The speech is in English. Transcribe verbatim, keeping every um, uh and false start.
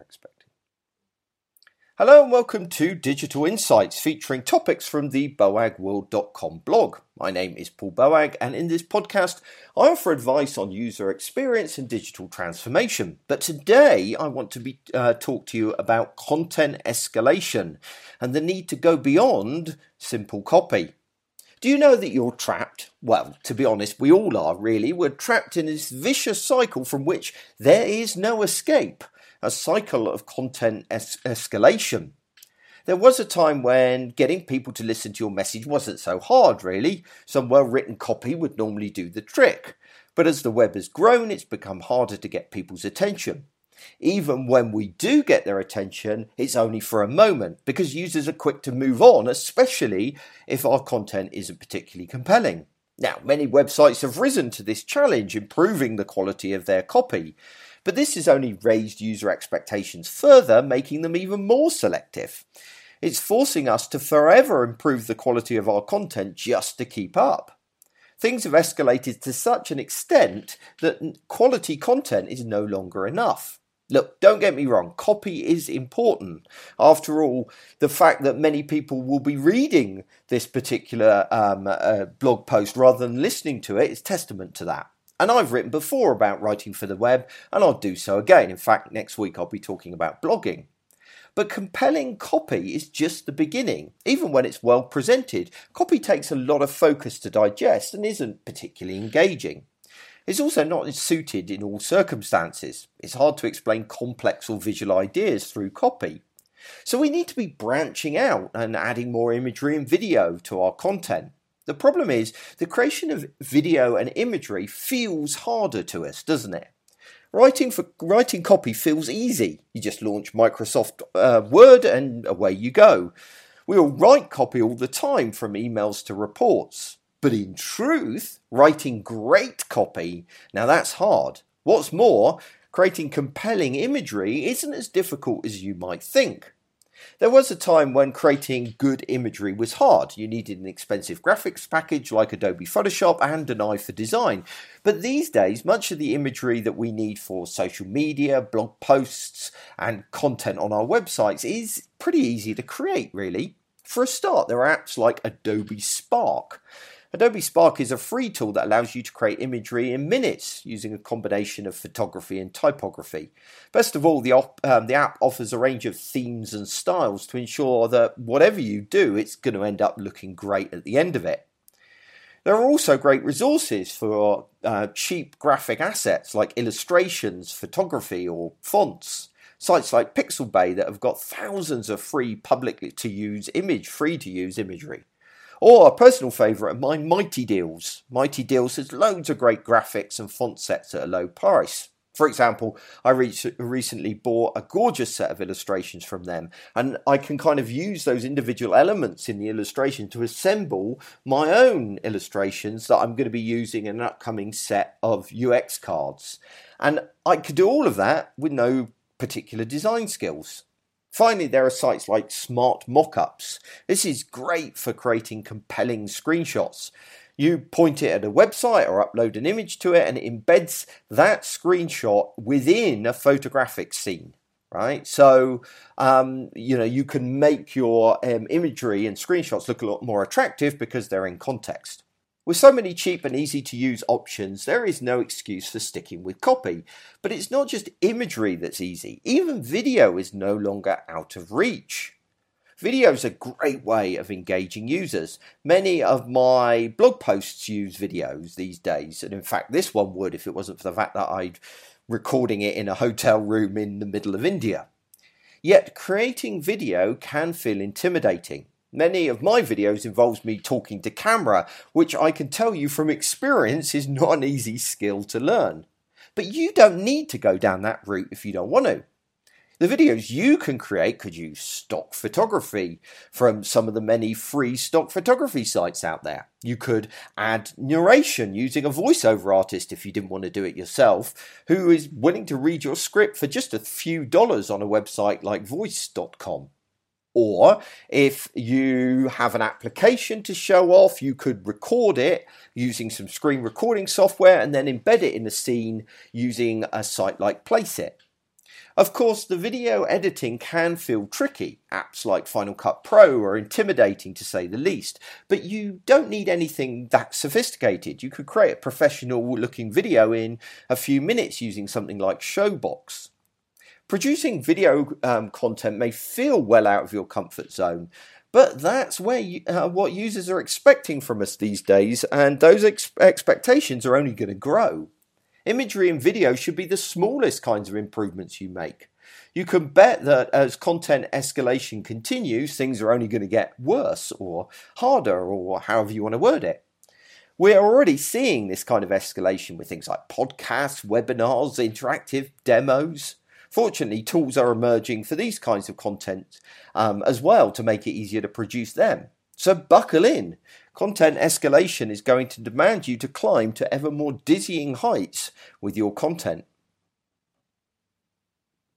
expecting. Hello and welcome to Digital Insights, featuring topics from the boag world dot com blog. My name is Paul Boag, and in this podcast I offer advice on user experience and digital transformation. But today I want to be uh, talk to you about content escalation and the need to go beyond simple copy. Do you know that you're trapped? Well, to be honest, we all are really. We're trapped in this vicious cycle from which there is no escape. A cycle of content es- escalation. There was a time when getting people to listen to your message wasn't so hard, really. Some well-written copy would normally do the trick. But as the web has grown, it's become harder to get people's attention. Even when we do get their attention, it's only for a moment, because users are quick to move on, especially if our content isn't particularly compelling. Now, many websites have risen to this challenge, improving the quality of their copy. But this has only raised user expectations further, making them even more selective. It's forcing us to forever improve the quality of our content just to keep up. Things have escalated to such an extent that quality content is no longer enough. Look, don't get me wrong, copy is important. After all, the fact that many people will be reading this particular um, uh, blog post rather than listening to it is testament to that. And I've written before about writing for the web, and I'll do so again. In fact, next week I'll be talking about blogging. But compelling copy is just the beginning. Even when it's well presented, copy takes a lot of focus to digest and isn't particularly engaging. It's also not suited in all circumstances. It's hard to explain complex or visual ideas through copy. So we need to be branching out and adding more imagery and video to our content. The problem is, the creation of video and imagery feels harder to us, doesn't it? Writing for writing copy feels easy. You just launch Microsoft uh, Word and away you go. We all write copy all the time, from emails to reports. But in truth, writing great copy, now that's hard. What's more, creating compelling imagery isn't as difficult as you might think. There was a time when creating good imagery was hard. You needed an expensive graphics package like Adobe Photoshop and an eye for design. But these days, much of the imagery that we need for social media, blog posts, and content on our websites is pretty easy to create, really. For a start, there are apps like Adobe Spark. Adobe Spark is a free tool that allows you to create imagery in minutes using a combination of photography and typography. Best of all, the, op- um, the app offers a range of themes and styles to ensure that whatever you do, it's going to end up looking great at the end of it. There are also great resources for uh, cheap graphic assets like illustrations, photography, or fonts. Sites like Pixabay that have got thousands of free publicly to use image, free to use imagery. Or a personal favourite of mine, Mighty Deals. Mighty Deals has loads of great graphics and font sets at a low price. For example, I re- recently bought a gorgeous set of illustrations from them, and I can kind of use those individual elements in the illustration to assemble my own illustrations that I'm going to be using in an upcoming set of U X cards. And I could do all of that with no particular design skills. Finally, there are sites like Smart Mockups. This is great for creating compelling screenshots. You point it at a website or upload an image to it, and it embeds that screenshot within a photographic scene, right? So, um, you know, you can make your um, imagery and screenshots look a lot more attractive because they're in context. With so many cheap and easy to use options, there is no excuse for sticking with copy. But it's not just imagery that's easy. Even video is no longer out of reach. Video is a great way of engaging users. Many of my blog posts use videos these days, and in fact this one would if it wasn't for the fact that I'm recording it in a hotel room in the middle of India. Yet creating video can feel intimidating. Many of my videos involves me talking to camera, which I can tell you from experience is not an easy skill to learn. But you don't need to go down that route if you don't want to. The videos you can create could use stock photography from some of the many free stock photography sites out there. You could add narration using a voiceover artist if you didn't want to do it yourself, who is willing to read your script for just a few dollars on a website like voice dot com. Or if you have an application to show off, you could record it using some screen recording software and then embed it in the scene using a site like Placeit. Of course, the video editing can feel tricky. Apps like Final Cut Pro are intimidating to say the least, but you don't need anything that sophisticated. You could create a professional looking video in a few minutes using something like Showbox. Producing video um, content may feel well out of your comfort zone, but that's where you, uh, what users are expecting from us these days, and those ex- expectations are only going to grow. Imagery and video should be the smallest kinds of improvements you make. You can bet that as content escalation continues, things are only going to get worse or harder, or however you want to word it. We're already seeing this kind of escalation with things like podcasts, webinars, interactive demos. Fortunately, tools are emerging for these kinds of content um, as well to make it easier to produce them. So buckle in. Content escalation is going to demand you to climb to ever more dizzying heights with your content.